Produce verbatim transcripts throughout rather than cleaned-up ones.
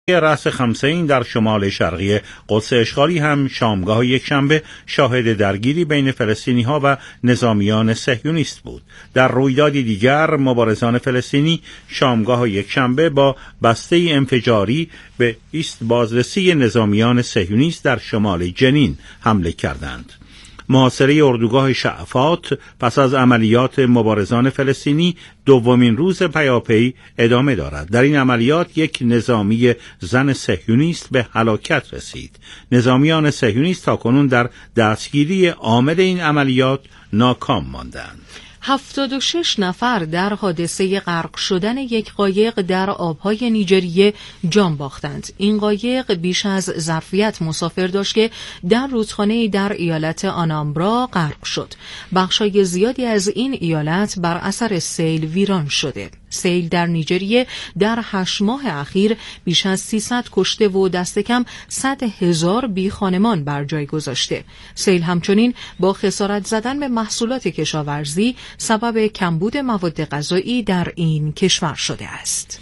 رأس خمسین در شمال شرقی قدس اشغالی هم شامگاه یکشنبه شاهد درگیری بین فلسطینی‌ها و نظامیان صهیونیست بود. در رویدادی دیگر مبارزان فلسطینی شامگاه یکشنبه با بسته انفجاری به ایست بازرسی نظامیان صهیونیست در شمال جنین حمله کردند. محاصره اردوگاه شعفات پس از عملیات مبارزان فلسطینی دومین روز پیاپی ادامه دارد. در این عملیات یک نظامی زن صهیونیست به هلاکت رسید. نظامیان صهیونیست تاکنون در دستگیری عامل این عملیات ناکام ماندند. هفتاد و شش نفر در حادثه غرق شدن یک قایق در آبهای نیجریه جان باختند. این قایق بیش از ظرفیت مسافر داشت که در رودخانه در ایالت آنامبرا غرق شد. بخشای زیادی از این ایالت بر اثر سیل ویران شده. سیل در نیجریه در هشت ماه اخیر بیش از سیصد کشته و دست کم صد هزار بی خانمان بر جای گذاشته. سیل همچنین با خسارت زدن به محصولات کشاورزی سبب کمبود مواد غذایی در این کشور شده است.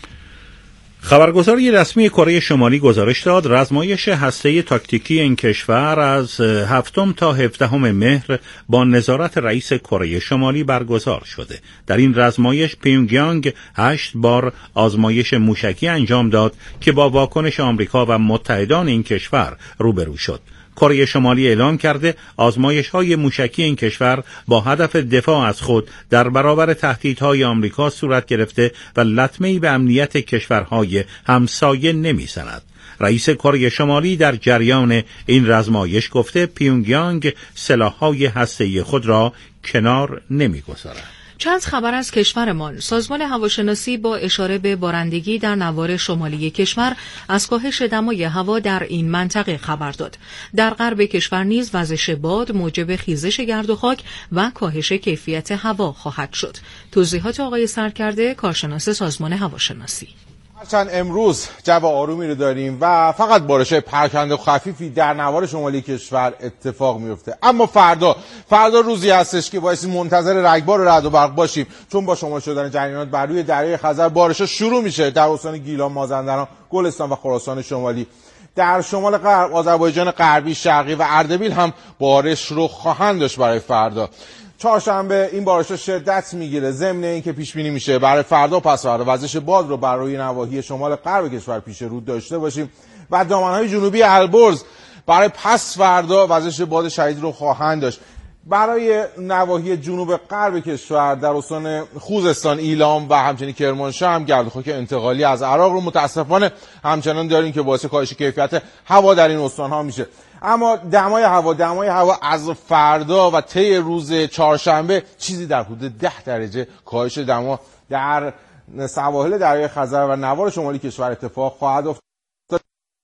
خبرگزاری رسمی کره شمالی گزارش داد رزمایش هسته‌ای تاکتیکی این کشور از هفتم تا هفدهم مهر با نظارت رئیس کره شمالی برگزار شده. در این رزمایش پیونگیانگ هشت بار آزمایش موشکی انجام داد که با واکنش آمریکا و متحدان این کشور روبرو شد. کره شمالی اعلام کرده آزمایش‌های موشکی این کشور با هدف دفاع از خود در برابر تهدیدهای آمریکا صورت گرفته و لطمه‌ای به امنیت کشورهای همسایه نمی‌زند. رئیس کره شمالی در جریان این رزمایش گفته پیونگیانگ سلاح‌های هسته‌ای خود را کنار نمی‌گذارد. چند خبر از کشورمان. سازمان هواشناسی با اشاره به بارندگی در نوار شمالی کشور از کاهش دمای هوا در این منطقه خبر داد. در غرب کشور نیز وزش باد موجب خیزش گرد و خاک و کاهش کیفیت هوا خواهد شد. توضیحات آقای سرکرده، کارشناس سازمان هواشناسی. هرچند امروز جو آرومی رو داریم و فقط بارش‌های پراکنده و خفیفی در نوار شمالی کشور اتفاق میفته، اما فردا فردا روزی هستش که بایستی منتظر رگبار و رعد و برق باشیم، چون با شمال شدن جریانات بر روی دریای خزر بارش‌ها شروع میشه در استان گیلان، مازندران، گلستان و خراسان شمالی. در شمال غرب، آذربایجان غربی، شرقی و اردبیل هم بارش رو خواهند داشت برای فردا. چهارشنبه این بارش‌ها شدت میگیره، ضمن اینکه پیش بینی میشه برای فردا و پس فردا وزش باد رو برای نواحی شمال غرب کشور پیش رو داشته باشیم و دامنهای جنوبی البرز برای پس فردا وزش باد شدید رو خواهند داشت. برای نواحی جنوب غرب کشور در استان خوزستان، ایلام و همچنین کرمانشاه هم گرد و خاک انتقالی از عراق رو متاسفانه همچنان داریم که باعث کاهش کیفیت هوا در این استان‌ها میشه. اما دمای هوا دمای هوا از فردا و طی روز چهارشنبه چیزی در حدود ده درجه کاهش دما در سواحل دریای خزر و نوار شمالی کشور اتفاق خواهد افتاد.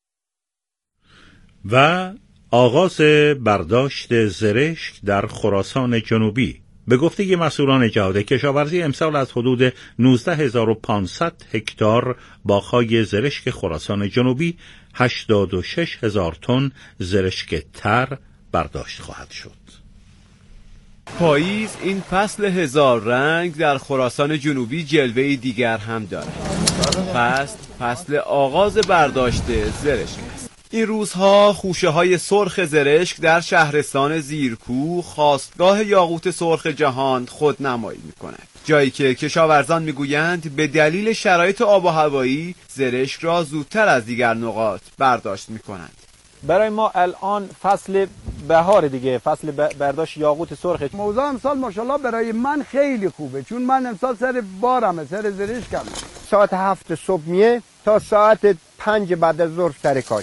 و آغاز برداشت زرشک در خراسان جنوبی. به گفته مسئولان جهاد کشاورزی امسال از حدود نوزده هزار و پانصد هکتار باغ‌های زرشک خراسان جنوبی هشتاد و شش هزار تن زرشک تر برداشت خواهد شد. پاییز این فصل هزار رنگ در خراسان جنوبی جلوه‌ای دیگر هم دارد. فصل فصل آغاز برداشت زرشک است. این روزها خوشه های سرخ زرشک در شهرستان زیرکوه، خاستگاه یاقوت سرخ جهان، خودنمایی می‌کند. جایی که کشاورزان میگویند به دلیل شرایط آب و هوایی زرشک را زودتر از دیگر نقاط برداشت می‌کنند. برای ما الان فصل بهار دیگه، فصل برداشت یاقوت سرخ. موضوع امسال ماشاءالله برای من خیلی خوبه، چون من امسال سر بارمه، سر زرشکم. ساعت هفت صبح میه تا ساعت پنج بعد از ظهر سر کار.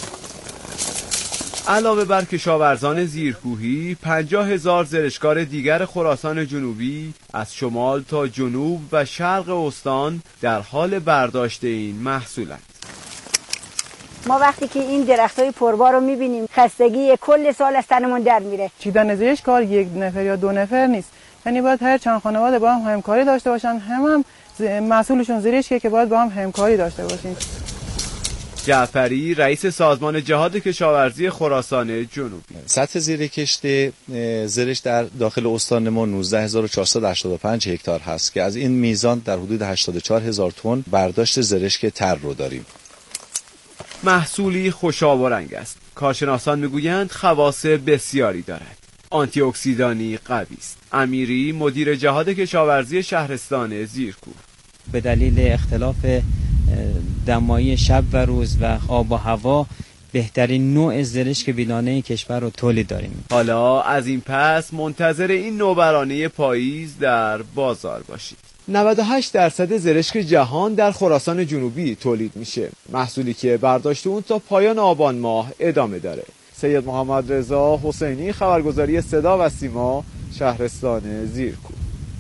علاوه بر کشاورزان زیرکوهی، پنجاه هزار زرشکار دیگر خراسان جنوبی از شمال تا جنوب و شرق استان در حال برداشت این محصولند. ما وقتی که این درختای پربار رو میبینیم خستگی کل سال از تنمون در میره. چیدن زرشک کار یک نفر یا دو نفر نیست، یعنی باید هر چند خانواده با هم همکاری داشته باشن، هم هم مسئولشون زرشکه که باید با هم همکاری داشته باشین. جعفری رئیس سازمان جهاد کشاورزی خراسان جنوبی: سطح زیر کشت زرش در داخل استان ما نوزده هزار و چهارصد و هشتاد و پنج هکتار هست که از این میزان در حدود هشتاد و چهار هزار تن برداشت زرشک تر رو داریم. محصولی خوشاب و رنگ است. کارشناسان میگویند خواص بسیاری دارد. آنتی اکسیدانی قوی است. امیری مدیر جهاد کشاورزی شهرستان زیرکوه: به دلیل اختلاف دمایی شب و روز و آب و هوا بهترین نوع زرشک ویلانه کشور رو تولید داریم. حالا از این پس منتظر این نوبرانه پاییز در بازار باشید. نود و هشت درصد زرشک جهان در خراسان جنوبی تولید میشه. محصولی که برداشت اون تا پایان آبان ماه ادامه داره. سید محمد رضا حسینی، خبرگزاری صدا و سیما، شهرستان زیرکوه.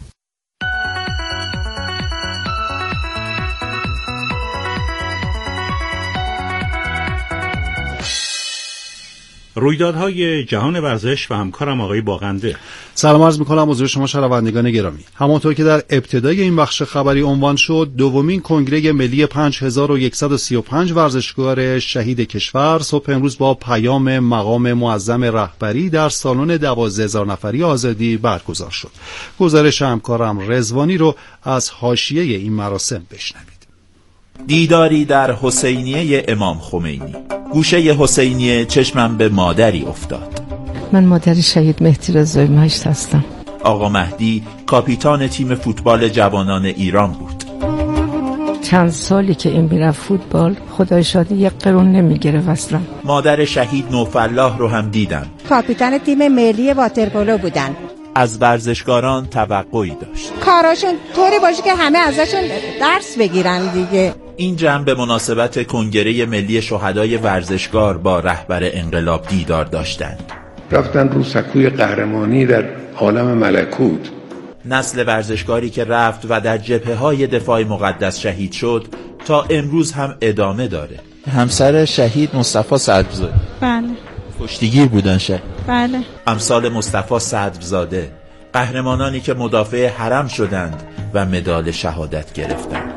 رویدادهای جهان ورزش و همکارم آقای باغنده. سلام عرض می‌کنم حضور شما شنوندگان گرامی. همانطور که در ابتدای این بخش خبری عنوان شد، دومین کنگره ملی پنج هزار و صد و سی و پنج ورزشکار شهید کشور صبح امروز با پیام مقام معظم رهبری در سالن دوازده هزار نفری آزادی برگزار شد. گزارش همکارم رضوانی رو از حاشیه این مراسم بشنوید. دیداری در حسینیه امام خمینی. گوشه حسینیه چشمم به مادری افتاد. من مادر شهید مهدی رضایی مهشت هستم. آقا مهدی کاپیتان تیم فوتبال جوانان ایران بود. چند سالی که این میرفت فوتبال، خدای شاده یک قرون نمیگیره اصلا. مادر شهید نوفالله رو هم دیدم. کاپیتان تیم ملی واترپولو بودن. از ورزشکاران توقعی داشت کاراشون طوری باشه که همه ازشون درس بگیرن دیگه. این جمع به مناسبت کنگره ملی شهدای ورزشکار با رهبر انقلاب دیدار داشتند. رفتن رو سکوی قهرمانی در عالم ملکوت. نسل ورزشکاری که رفت و در جبهه‌های دفاع مقدس شهید شد تا امروز هم ادامه داره. همسر شهید مصطفی صدرزاده. بله. کشتیگیر بودن شهید. بله. امثال مصطفی صدرزاده، قهرمانانی که مدافع حرم شدند و مدال شهادت گرفتند.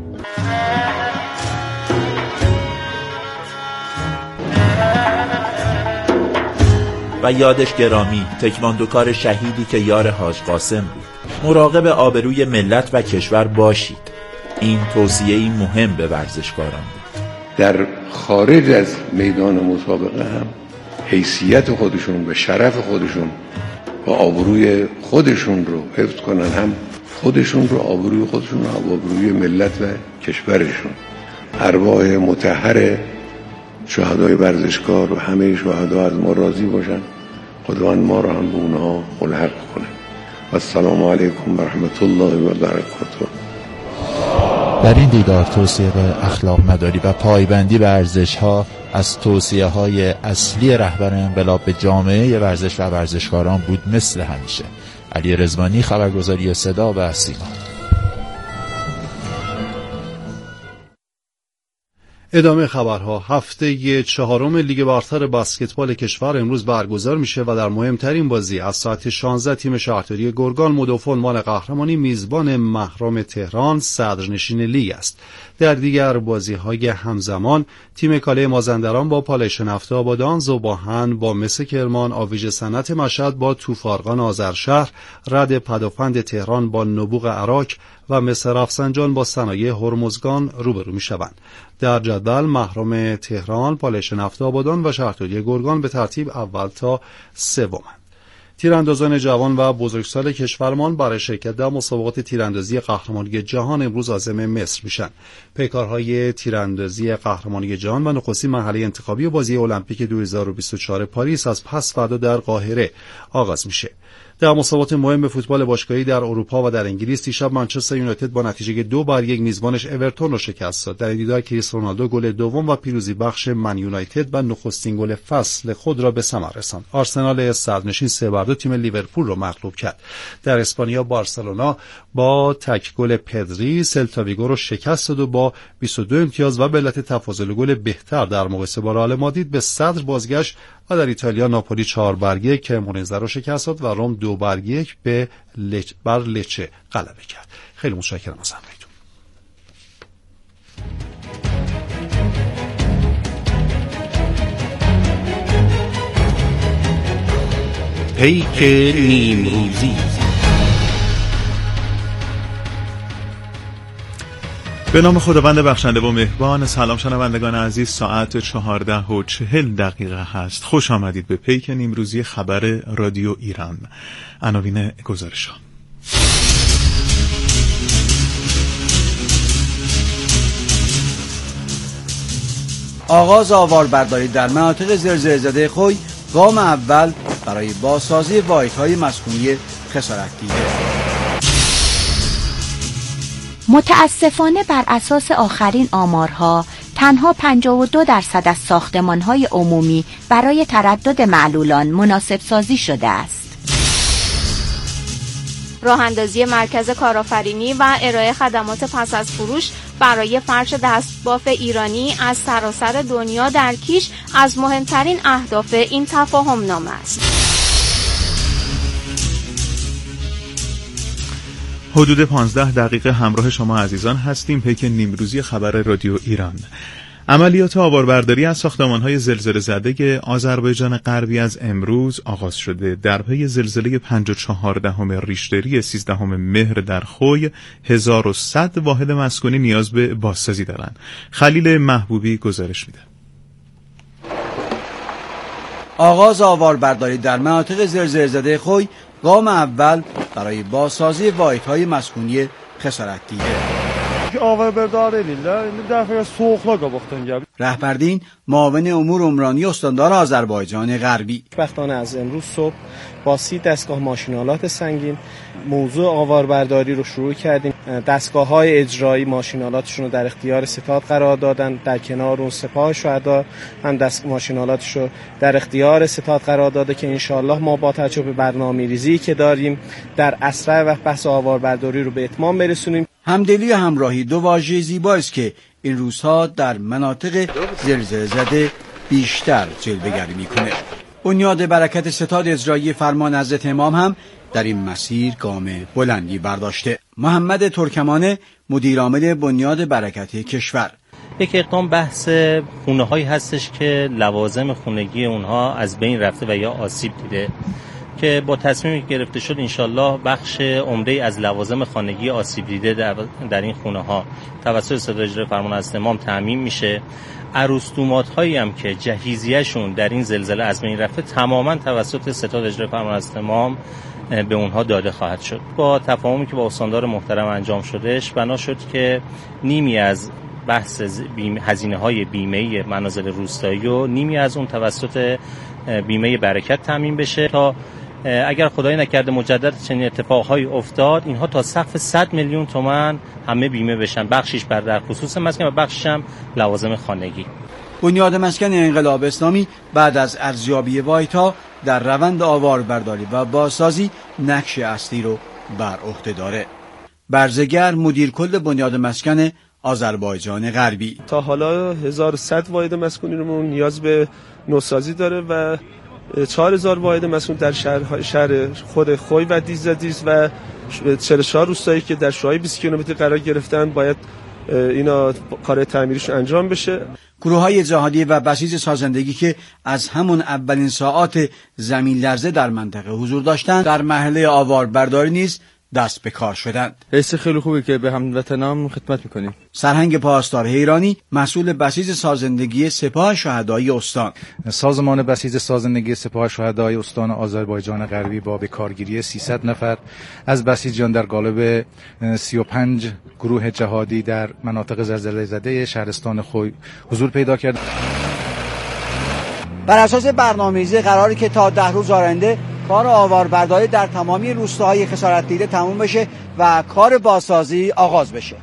و یادش گرامی تکواندوکار شهیدی که یار حاج قاسم بود. مراقب آبروی ملت و کشور باشید. این توصیه‌ای مهم به ورزشکاران بود. در خارج از میدان مسابقه هم حیثیت خودشون و شرف خودشون و آبروی خودشون رو حفظ کنن، هم خودشون رو، آبروی خودشون و آبروی ملت و کشورشون. ارواح مطهر شهدای ورزشکار و همه شهدا از ما راضی باشن. خداوند ما رو هم به اونها ملحق کنه. السلام علیکم و رحمت الله و برکاته. در این دیدار توصیه به اخلاق مداری و پایبندی به ارزش‌ها از توصیه‌های اصلی رهبر انقلاب به جامعه ورزش و ورزشکاران بود. مثل همیشه علی رضوانی، خبرگزاری صدا و سیما. ادامه خبرها. هفته چهارم لیگ برتر بسکتبال کشور امروز برگزار میشه و در مهمترین بازی از ساعت شانزده تیم شهرداری گرگان مدافع عنوان قهرمانی میزبان مهرام تهران صدرنشین لیگ است. در دیگر بازی‌های همزمان تیم کاله مازندران با پالایش نفت آبادان، ذوباهن با مس کرمان، آویژ صنعت مشهد با توفارقان آذرشهر، رد پدافند تهران با نبوغ عراق و مس رفسنجان با صنایع هرمزگان روبرو می‌شوند. در جدول مهرام تهران، پالایش نفت آبادان و شهرداری گرگان به ترتیب اول تا سومند. تیراندازان جوان و بزرگسال کشورمان برای شرکت در مسابقات تیراندازی قهرمانی جهان امروز عازم مصر میشن. پیکارهای تیراندازی قهرمانی جهان و نخستین مرحله انتخابی بازی المپیک دو هزار و بیست و چهار پاریس از پس فردا در قاهره آغاز میشه. در مسابقات مهم فوتبال باشگاهی در اروپا و در انگلیس دیشب منچستر یونایتد با نتیجه دو بر یک میزبانش اورتون را شکست داد. در این دیدار کریستیانو رونالدو گل دوم و پیروزی بخش من یونایتد و نخستین گل فصل خود را به ثمر رساند. آرسنال صدرنشین سه بر دو تیم لیورپول را مغلوب کرد. در اسپانیا بارسلونا با تک گل پدری سلتا ویگو را شکست داد و با بیست و دو امتیاز و به علت تفاضل گل بهتر در مقایسه با رئال مادرید به صدر بازگشت و در ایتالیا ناپولی چهار بر یک کرمونزه را شکست داد و روم دو بر یک به لچ بر لچه غلبه کرد. خیلی متشکرم از همراهیتون. پیک نیمروزی. به نام خداوند بخشنده و مهربان. سلام شنوندگان عزیز، ساعت چهارده و چهل دقیقه هست. خوش آمدید به پیک نیمروزی خبر رادیو ایران. عناوین گزارش ها: آغاز آواربرداری در مناطق زلزله زده خوی، گام اول برای بازسازی واحدهای مسکونی خسارت دیده. متاسفانه بر اساس آخرین آمارها تنها پنجاه و دو درصد از ساختمان‌های عمومی برای تردد معلولان مناسب سازی شده است. راه اندازی مرکز کارآفرینی و ارائه خدمات پس از فروش برای فرش دستباف ایرانی از سراسر دنیا در کیش از مهمترین اهداف این تفاهم نامه است. حدود پانزده دقیقه همراه شما عزیزان هستیم. پیک نیمروزی خبر رادیو ایران. عملیات آواربرداری از ساختمان‌های زلزله زده آذربایجان غربی از امروز آغاز شده. در پی زلزله پنج و چهار دهم ریشتری سیزدهم مهر در خوی، هزار و صد واحد مسکونی نیاز به بازسازی دارند. خلیل محبوبی گزارش میده. آغاز آواربرداری در مناطق زلزله زده خوی، گام اول برای بازسازی واحدهای مسکونی خسارت دیده. آواربردار edirlər. İndi dəfəyə soğuqla qabaqdan gəlir. رهبردین معاون امور عمرانی استاندار آذربایجان غربی: وقتانه از امروز صبح با سی دستگاه ماشین‌آلات سنگین موضوع آواربرداری رو شروع کردیم. دستگاه‌های اجرایی ماشین‌آلاتشون رو در اختیار ستاد قرار دادن. در کنار اون سپاه شهدا هم دست ماشین‌آلاتش رو در اختیار ستاد قرار داده که انشالله ما با توجه به برنامه‌ریزی که داریم در اسرع وقت بحث آواربرداری رو به اتمام برسونیم. همدلی و همراهی دو واژه زیبایی است که این روزها در مناطق زلزله زده بیشتر جلوه‌گری می‌کنه. بنیاد برکت ستاد اجرایی فرمان حضرت امام هم در این مسیر گام بلندی برداشته. محمد ترکمانه مدیرعامل بنیاد برکت کشور: یک اقدام بحث خونه هایی هستش که لوازم خونگی اونها از بین رفته و یا آسیب دیده که با تصمیمی گرفته شد انشالله بخش عمده از لوازم خانگی آسیب دیده در, در این خونه ها توسط ستاد اجرایی فرمان حضرت امام تامین میشه. عروس‌دومات هایی هم که جهیزیه‌شون در این زلزله از بین رفته تماما توسط ستاد اجرایی فرمان حضرت امام به اونها داده خواهد شد. با تفاهمی که با استاندار محترم انجام شدهش بنا شد که نیمی از بحث هزینه های بیمه منازل روستایی و نیمی از اون توسط بیمه برکت تامین بشه تا اگر خدای نکرده مجدد چنین اتفاقهایی افتاد اینها تا سقف صد میلیون تومان همه بیمه بشن، بخشش بر در خصوص مسکن و بخشش هم لوازم خانگی. بنیاد مسکن انقلاب اسلامی بعد از ارزیابی واحدها در روند آواربرداری و بازسازی نقش اصلی رو بر عهده داره. برزگر مدیر کل بنیاد مسکن آذربایجان غربی: تا حالا هزار و صد واحد مسکونی رو نیاز به نوسازی داره و چهار هزار واحد مسکون در شهر شهر خود خوی و دیزدیز و چهل و چهار روستایی که در شعاع بیست کیلومتری قرار گرفتن باید اینا کار تعمیرش انجام بشه. گروه‌های جهادی و بسیج سازندگی که از همون اولین ساعات زمین لرزه در منطقه حضور داشتند در مرحله آواربرداری نیز دست به کار شدند. حس خیلی خوبه که به هموطنان خدمت میکنیم. سرهنگ پاسدار حیرانی مسئول بسیج سازندگی سپاه شهدای استان: سازمان بسیج سازندگی سپاه شهدای استان آذربایجان غربی با به کارگیری سیصد نفر از بسیجان در قالب سی و پنج گروه جهادی در مناطق زلزله زده شهرستان خوی حضور پیدا کرد. بر اساس برنامه‌ریزی قراری که تا ده روز آینده کار آواربرداری در تمامی روستاهای خسارت دیده تموم بشه و کار بازسازی آغاز بشه.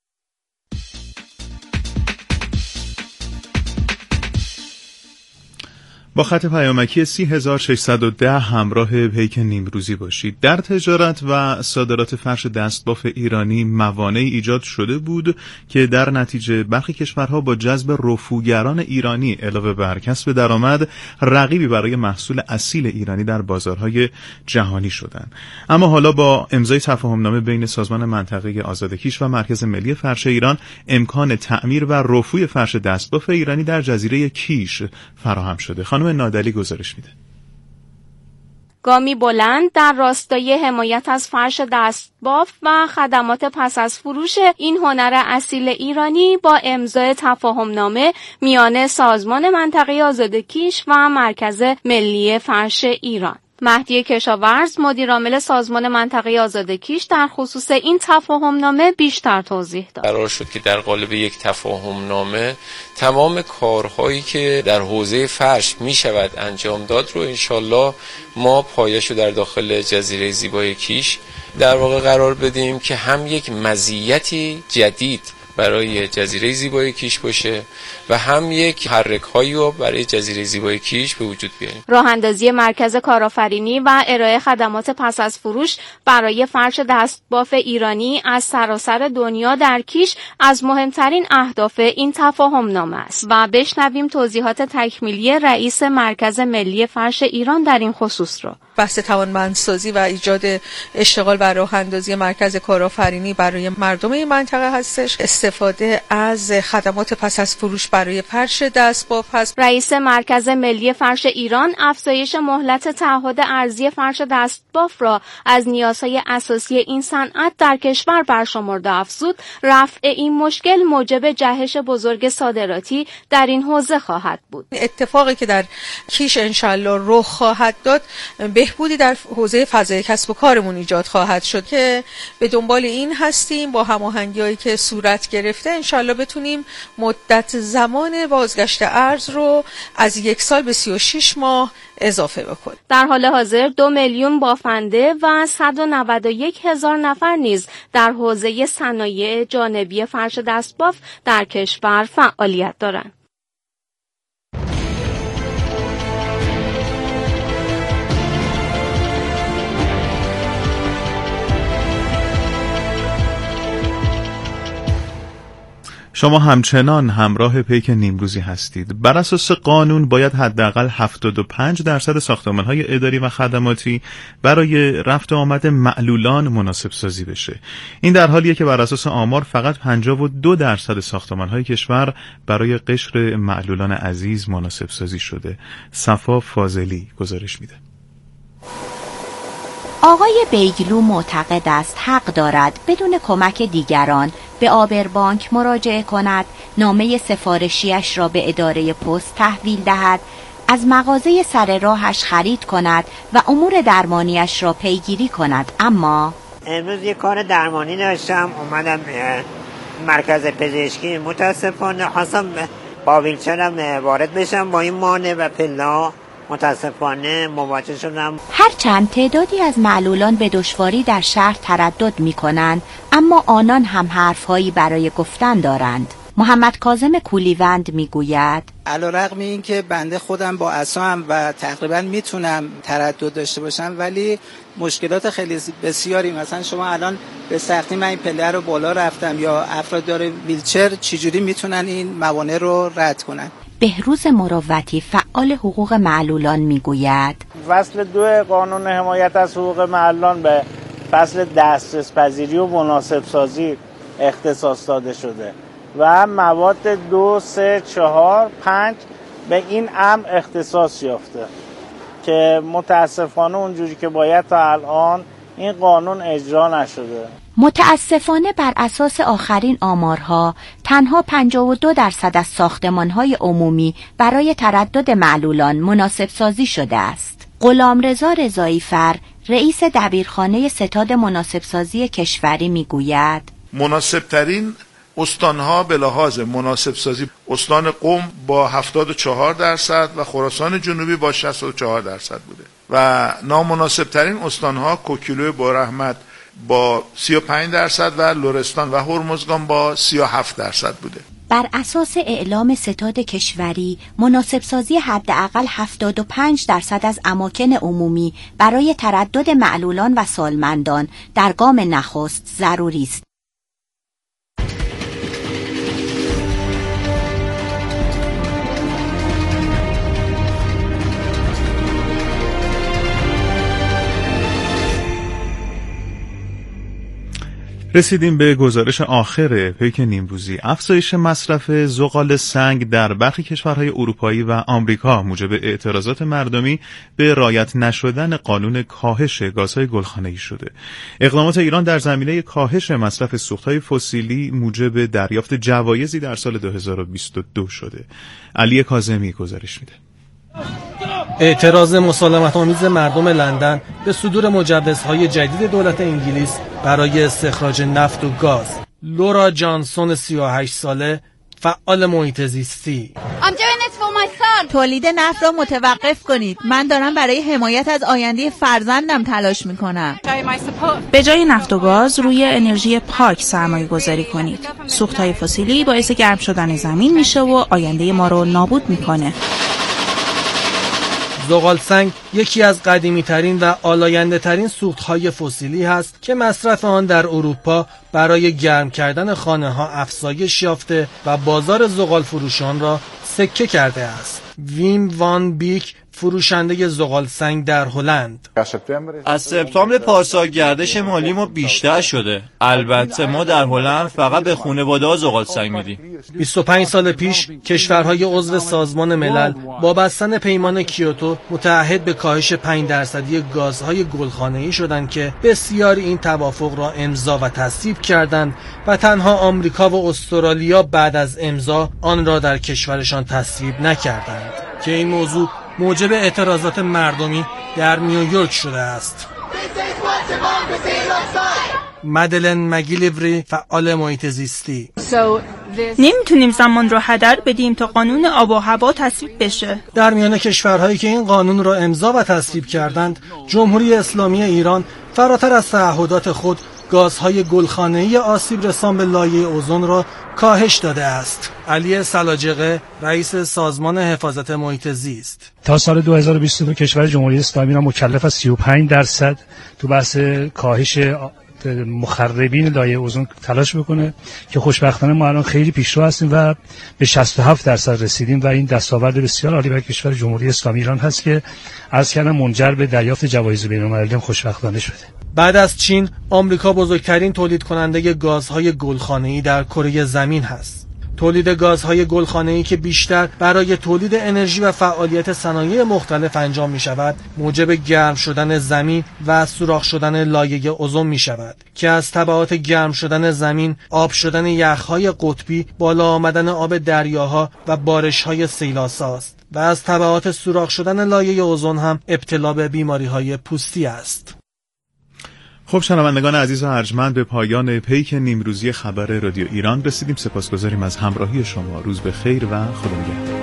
با خط پیامکی سی هزار و ششصد و ده همراه پیک نیمروزی باشید. در تجارت و صادرات فرش دستباف ایرانی موانعی ایجاد شده بود که در نتیجه برخی کشورها با جذب رفوگران ایرانی علاوه بر کسب درآمد رقیبی برای محصول اصیل ایرانی در بازارهای جهانی شدند. اما حالا با امضای تفاهمنامه بین سازمان منطقه آزادکیش و مرکز ملی فرش ایران امکان تعمیر و رفوی فرش دستباف ایرانی در جزیره کیش فراهم شده. خانم نادلی گزارش میده. گامی بلند در راستای حمایت از فرش دستباف و خدمات پس از فروش این هنر اصیل ایرانی با امضای تفاهمنامه میان سازمان منطقه آزادکیش و مرکز ملی فرش ایران. مهدی کشاورز مدیرعامل سازمان منطقه آزادکیش در خصوص این تفاهمنامه بیشتر توضیح داد. قرار شد که در قالب یک تفاهمنامه تمام کارهایی که در حوزه فرش می شود انجام داد رو انشالله ما پایه‌شو در داخل جزیره زیبای کیش در واقع قرار بدیم که هم یک مزیتی جدید برای جزیره زیبای کیش باشه و هم یک حرک‌هایی رو برای جزیره زیبای کیش به وجود بیاریم. راه اندازی مرکز کارآفرینی و ارائه خدمات پس از فروش برای فرش دستباف ایرانی از سراسر دنیا در کیش از مهمترین اهداف این تفاهمنامه است و بشنویم توضیحات تکمیلی رئیس مرکز ملی فرش ایران در این خصوص رو. بحث توانمندسازی و ایجاد اشتغال و راه اندازی مرکز کارآفرینی برای مردم این منطقه هستش. استفاده از خدمات پس از فروش برای فرش دستباف هست. رئیس مرکز ملی فرش ایران افزایش مهلت تعهد ارزی فرش دستباف را از نیازهای اساسی این صنعت در کشور برشمرده افزود. رفع این مشکل موجب جهش بزرگ صادراتی در این حوزه خواهد بود. اتفاقی که در کیش انشالله رخ خواهد داد بهبودی در حوزه فضای کسب و کارمون ایجاد خواهد شد که به دنبال این هستیم با هماهنگی‌هایی که صورت گرفته انشالله بتونیم مدت زمان بازگشت ارز رو از یک سال به سی و شش ماه اضافه بکنیم. در حال حاضر دو میلیون بافنده و صد و نود و یک هزار نفر نیز در حوزه صنایع جانبی فرش دستباف در کشور فعالیت دارند. شما همچنان همراه پیک نیمروزی هستید. بر اساس قانون باید حداقل هفتاد و پنج درصد ساختمان‌های اداری و خدماتی برای رفت و آمد معلولان مناسب سازی بشه. این در حالیه که بر اساس آمار فقط پنجاه و دو درصد ساختمان‌های کشور برای قشر معلولان عزیز مناسب سازی شده. صفا فاضلی گزارش میده. آقای بیگلو معتقد است حق دارد بدون کمک دیگران به آبربانک مراجعه کند، نامه سفارشیش را به اداره پست تحویل دهد، از مغازه سر راهش خرید کند و امور درمانیش را پیگیری کند. اما امروز یه کار درمانی داشتم، اومدم مرکز پزشکی، متاسفانه خواستم با ویلچرم وارد بشم، با این مانع و پلا متاسفانه مواجه شدم. هرچند تعدادی از معلولان به دشواری در شهر تردد می کنند، اما آنان هم حرفهایی برای گفتن دارند. محمد کاظم کولیوند می گوید علیرغم این که بنده خودم با عصام و تقریبا میتونم تردد داشته باشم، ولی مشکلات خیلی بسیاری، مثلا شما الان به سختی من این پله رو بالا رفتم یا افراد داره ویلچر چجوری میتونن این موانع رو رد کنن. بهروز مروتی فعال حقوق معلولان میگوید فصل دو قانون حمایت از حقوق معلولان به فصل دسترس پذیری و مناسب سازی اختصاص داده شده و مواد دو، سه، چهار، پنج به این امر اختصاص یافته که متاسفانه اونجوری که باید تا الان این قانون اجرا نشده. متاسفانه بر اساس آخرین آمارها تنها پنجاه و دو درصد از ساختمان‌های عمومی برای تردد معلولان مناسب سازی شده است. غلامرضا رضایی‌فر رئیس دبیرخانه ستاد مناسب سازی کشوری میگوید مناسب ترین استانها به لحاظ مناسب سازی استان قم با هفتاد و چهار درصد و خراسان جنوبی با شصت و چهار درصد بوده و نامناسب ترین استانها کوکیلو بارحمت با سی و پنج درصد و لرستان و هرمزگان با سی و هفت درصد بوده. بر اساس اعلام ستاد کشوری مناسب سازی حداقل هفتاد و پنج درصد از اماکن عمومی برای تردد معلولان و سالمندان در گام نخست ضروری است. رسیدیم به گزارش آخر پیک نیمروزی. افزایش مصرف زغال سنگ در برخی کشورهای اروپایی و آمریکا موجب اعتراضات مردمی به رعایت نشدن قانون کاهش گازهای گلخانه‌ای شده. اقدامات ایران در زمینه کاهش مصرف سوختهای فسیلی موجب دریافت جوایزی در سال دو هزار و بیست و دو شده. علی کاظمی گزارش میده. اعتراض مسالمت‌آمیز مردم لندن به صدور مجوزهای جدید دولت انگلیس برای استخراج نفت و گاز. لورا جانسون سی و هشت ساله، فعال محیط زیستی. تولید نفت را متوقف کنید. من دارم برای حمایت از آینده فرزندم تلاش میکنم. به جای نفت و گاز روی انرژی پاک سرمایه گذاری کنید. سوختهای فسیلی باعث گرم شدن زمین میشه و آینده ما رو نابود میکنه. زغال سنگ یکی از قدیمی ترین و آلاینده ترین سوختهای فسیلی هست که مصرف آن در اروپا برای گرم کردن خانه ها افزایش یافته و بازار زغال فروشان را سکه کرده است. ویم وان بیک، فروشنده زغال سنگ در هلند: از سپتامبر پارسال گردش مالی ما بیشتر شده. البته ما در هلند فقط به خانواده‌ها زغال سنگ میدیم. بیست و پنج سال پیش کشورهای عضو سازمان ملل با بستن پیمان کیوتو متعهد به کاهش پنج درصدی گازهای گلخانه‌ای شدند که بسیاری این توافق را امضا و تصویب کردند و تنها آمریکا و استرالیا بعد از امضا آن را در کشورشان تصویب نکردند که این موضوع موجب اعتراضات مردمی در نیویورک شده است. مدلن مگیلیوری، فعال محیط زیستی: نمیتونیم زمان رو هدر بدیم تا قانون آب و هوا تصویب بشه. در میان کشورهایی که این قانون را امضا و تصویب کردند، جمهوری اسلامی ایران فراتر از تعهدات خود گازهای گلخانه‌ای آسیب رسان به لایه اوزون را کاهش داده است. علی سلاجقه، رئیس سازمان حفاظت محیط زیست: تا سال دو هزار و بیست و دو کشور جمهوری اسلامی را مکلف از سی و پنج درصد تو بحث کاهش مخربین لایه اوزون تلاش بکنه که خوشبختانه ما الان خیلی پیشرو هستیم و به شصت و هفت درصد رسیدیم و این دستاورد بسیار عالی برای کشور جمهوری اسلامی ایران هست که عرض کردم منجر به دریافت جوایز بین‌المللی خوشبختانه شده. بعد از چین، آمریکا بزرگترین تولید کننده گازهای گلخانه‌ای در کره زمین هست. تولید گازهای گلخانه‌ای که بیشتر برای تولید انرژی و فعالیت صنایع مختلف انجام می شود، موجب گرم شدن زمین و سوراخ شدن لایه اوزون می شود که از تبعات گرم شدن زمین، آب شدن یخ‌های قطبی، بالا آمدن آب دریاها و بارش‌های سیل‌آساست و از تبعات سوراخ شدن لایه اوزون هم ابتلا به بیماری‌های پوستی است. خب شنوندگان عزیز و ارجمند، به پایان پیک نیمروزی خبر رادیو ایران رسیدیم. سپاسگزاریم از همراهی شما. روز به خیر و خدا نگهدار.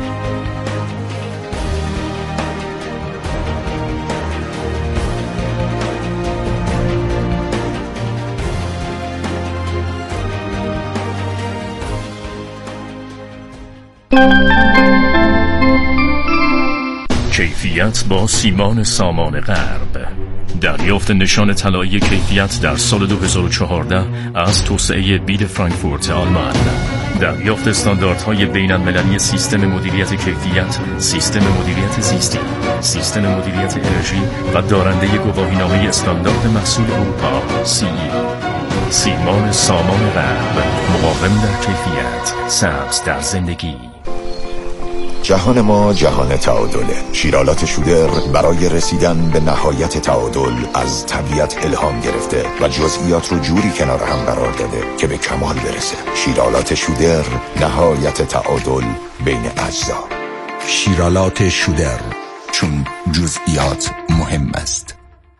کیفیت با سیمان سامان غرب. دریافت نشان طلایی کیفیت در سال دو هزار و چهارده از توسعه بید فرانکفورت آلمان. دریافت استانداردهای بین المللی سیستم مدیریت کیفیت، سیستم مدیریت زیستی، سیستم مدیریت انرژی و دارنده گواهینامه استاندارد محصول اروپا سی ای. سیمان سامان غرب، مقاوم در کیفیت، سبز در زندگی. جهان ما جهان تعادله. شیرالات شودر برای رسیدن به نهایت تعادل از طبیعت الهام گرفته و جزئیات رو جوری کنار هم قرار داده که به کمال برسه. شیرالات شودر، نهایت تعادل بین اجزا. شیرالات شودر، چون جزئیات مهم است.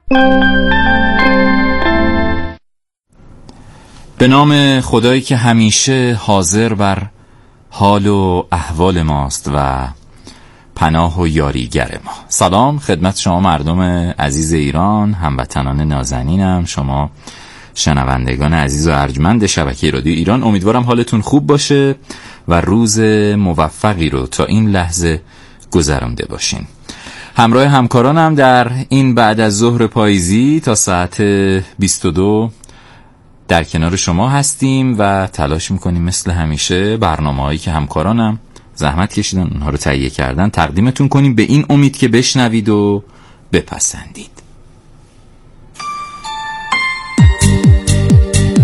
به نام خدایی که همیشه حاضر بر حال و احوال ماست و پناه و یاریگر ما. سلام خدمت شما مردم عزیز ایران، هموطنان نازنینم، شما شنوندگان عزیز و ارجمند شبکه رادیو ایران. امیدوارم حالتون خوب باشه و روز موفقی رو تا این لحظه گذرانده باشین. همراه همکارانم در این بعد از ظهر پاییزی تا ساعت بیست و دو در کنار شما هستیم و تلاش میکنیم مثل همیشه برنامه‌هایی که همکارانم زحمت کشیدن اونها رو تهیه کردن تقدیمتون کنیم، به این امید که بشنوید و بپسندید.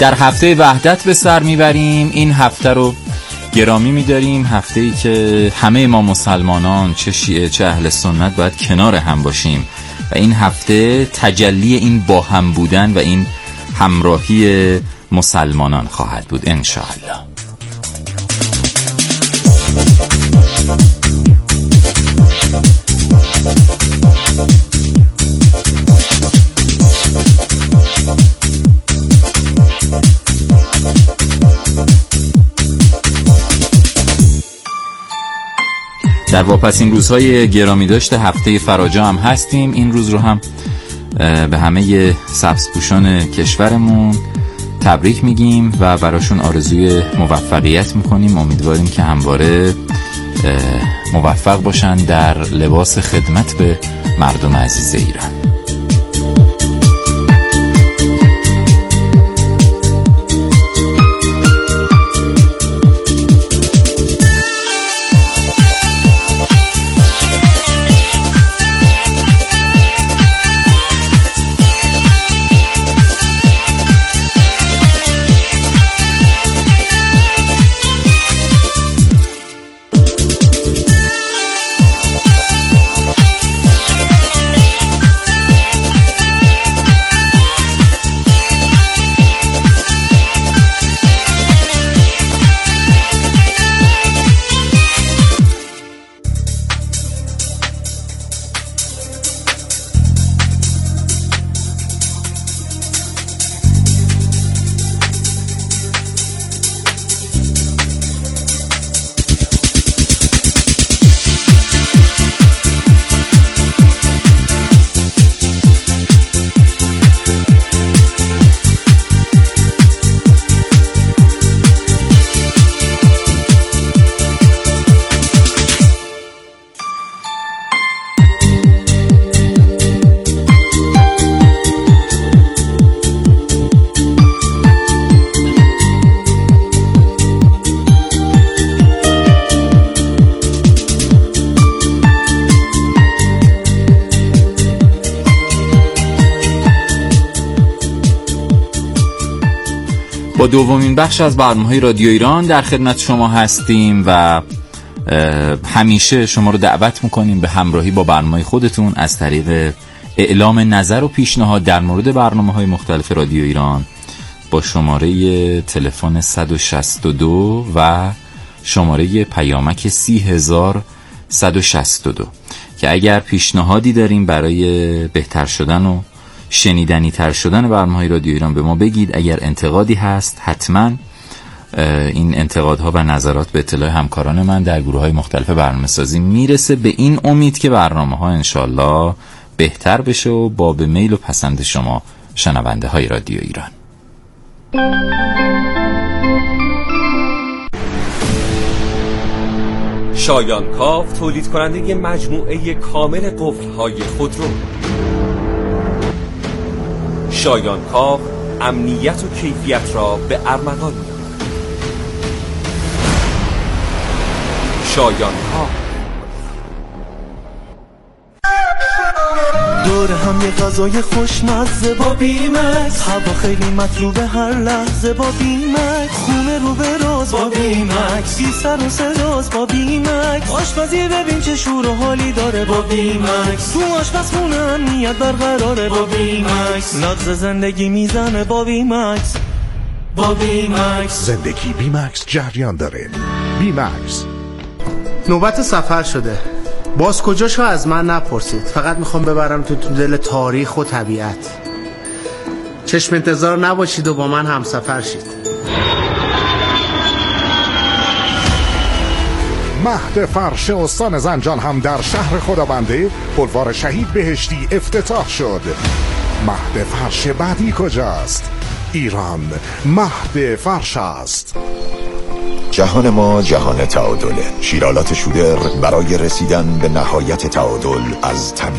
در هفته وحدت به سر میبریم. این هفته رو گرامی می‌داریم، هفته‌ای که همه ما مسلمانان چه شیعه چه اهل سنت باید کنار هم باشیم و این هفته تجلی این با هم بودن و این همراهی مسلمانان خواهد بود انشاءالله. در واپسین روزهای گرامی داشته هفته فراجا هم هستیم. این روز رو هم به همه سبزپوشان کشورمون تبریک میگیم و براشون آرزوی موفقیت میکنیم. امیدواریم که همواره موفق باشن در لباس خدمت به مردم عزیز ایران. با دومین بخش از برنامه‌های رادیو ایران در خدمت شما هستیم و همیشه شما رو دعوت میکنیم به همراهی با برنامه خودتون از طریق اعلام نظر و پیشنهاد در مورد برنامه‌های مختلف رادیو ایران با شماره تلفن صد و شصت و دو و شماره پیامک سی هزار صد و شصت و دو که اگر پیشنهادی داریم برای بهتر شدن و شنیدنی تر شدن برنامه‌های رادیو ایران به ما بگید. اگر انتقادی هست حتما این انتقادها و نظرات به اطلاع همکاران من در گروه‌های مختلف برنامه‌سازی میرسه، به این امید که برنامه‌ها انشالله بهتر بشه و با به میل و پسند شما شنونده های رادیو ایران. شایان کاف تولید کننده مجموعه کامل قفل‌های خودرو. شایان کاف امنیت و کیفیت را به ارمغان می‌آورد. شایان کاف. دور هم یه غذای خوشمزه با بیمکس، هوا خیلی مطلوبه هر لحظه با بیمکس، خونه رو به راز با بیمکس، بی سر و صداز با بیمکس، آشپزی ببین چه شور و حالی داره با بیمکس، تو آشپزخونه امنیت برقراره با بیمکس، نغز زندگی میزنه با بیمکس، با بیمکس زندگی بیمکس جریان داره. بیمکس. نوبت سفر شده، باز کجاشو از من نپرسید، فقط میخوام ببرم تو دل تاریخ و طبیعت. چشم انتظار نباشید و با من همسفر شید. مهد فرش استان زنجان هم در شهر خدابنده بلوار شهید بهشتی افتتاح شد. مهد فرش بعدی کجاست؟ ایران مهد فرش است. جهان ما جهان تعادله. شیرالات شودر برای رسیدن به نهایت تعادل از طبیعت